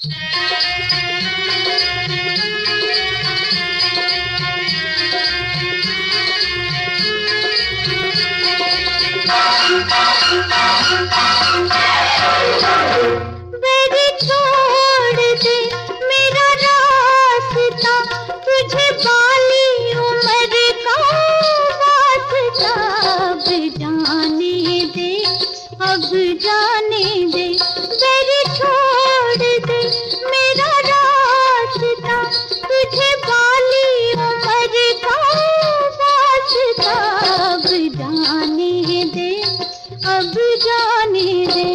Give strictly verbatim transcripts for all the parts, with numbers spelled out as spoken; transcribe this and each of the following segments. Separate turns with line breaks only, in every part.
मेरी छोड़ दे मेरा रास्ता, तुझे बाली उम्र का वास्ता। अब जाने दे, अब जाने दे, मेरी छोड़ दे मेरा रास्ता, तुझे बाली उम्र का वास्ता। अब जाने दे, अब जाने दे।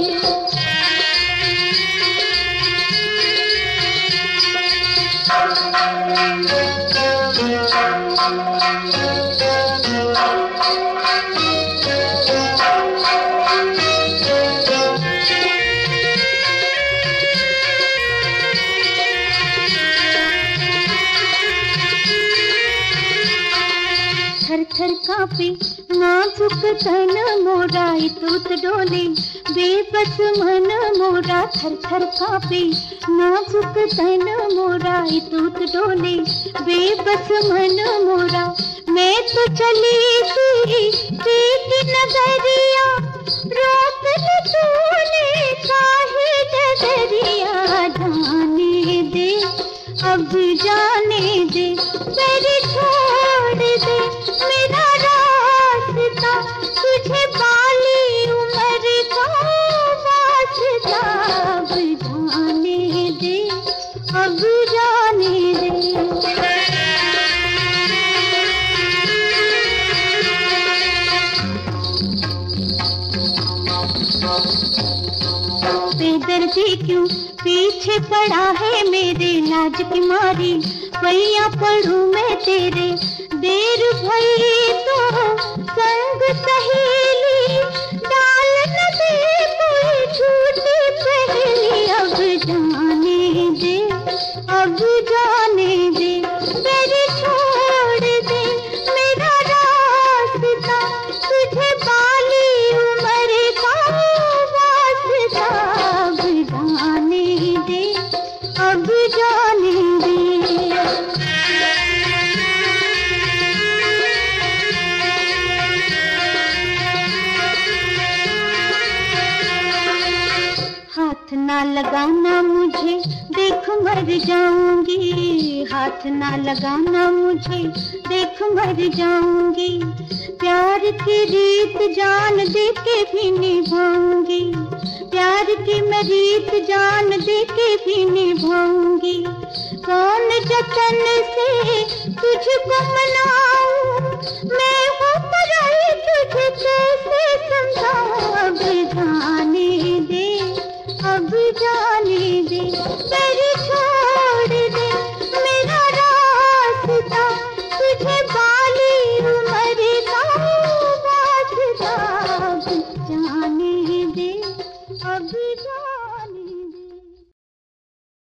थर थर कांपे नाजुक तन मोरा, तूत डोले बेबस मन मोरा। थर थर कांपे नाजुक तन मोरा, तूत डोले बेबस मन मोरा। मैं तो चली थी तेरी नजरिया, रोक न तूने काहे डगरिया। जाने दे, अब जाने दे, मेरी छोड़ दे मेरा रास्ता, तुझे बाली उम्र का वास्ता। अब जाने दे, अब जाने दे। बेदर्दी क्यों पीछे पड़ा है मेरे, लाज की मारी पैया पढ़ूं मैं तेरे। देर भई तो संग सहेली, डाल न दे कोई झूठी पहेली। अब जाने दे, अब जाने दे, मेरी छोड़ दे मेरा रास्ता, तुझे बाली उम्र का वास्ता। अब जाने दे, अब जाने दे। हाथ ना लगाना मुझे, देख मर जाऊंगी। हाथ ना लगाना मुझे, देख मर जाऊंगी। प्यार की रीत जान दे के भी निभाऊंगी, प्यार की मैं रीत जान दे के भी निभाऊंगी। कौन जतन से तुझको मनाऊं, मैं हूँ पराई तुझे कैसे समझाऊं। अब जाने दे, अब जाने दे।